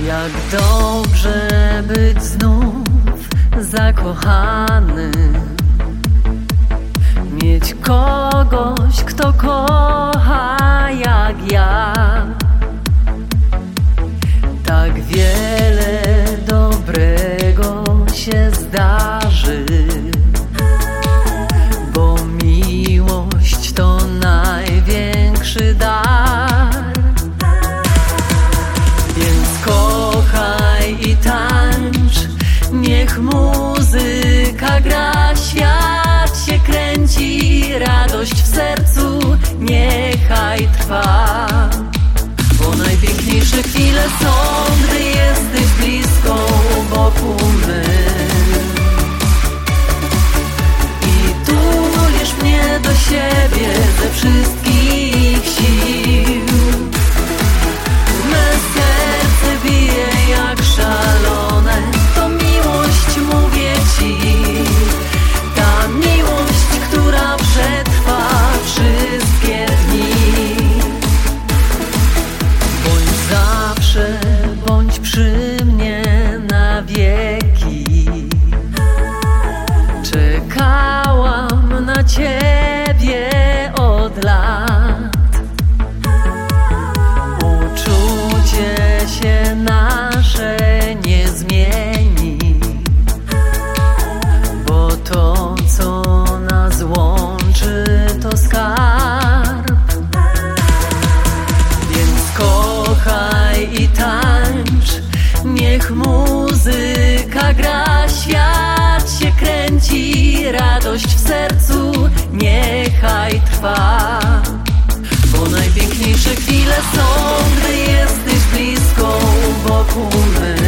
Jak dobrze być znów zakochanym, mieć kogoś, kto kocha jak ja. Tak wiele dobrego się zdarzy, bo miłość to największy dar. Więc kochaj i tańcz, niech muzyka gra, świat się kręci, radość w sercu niechaj trwa. Bo najpiękniejsze chwile są, gdy jesteś blisko u boku my. I tulisz mnie do siebie ze wszystkich sił. Me serce bije jak szalone, to miłość mówię ci. Ta miłość, która przetrwa wszystkie dni. Bądź zawsze, bądź przy mnie na wieki. Czekałam na ciebie od lat. Uczucie się nasze nie zmieni, bo to, co nas łączy, to skarb. Więc kochaj i tańcz, niech muzyka gra, świat się kręci, radość w sercu niechaj trwa. Bo najpiękniejsze chwile są, gdy jesteś blisko u boku my.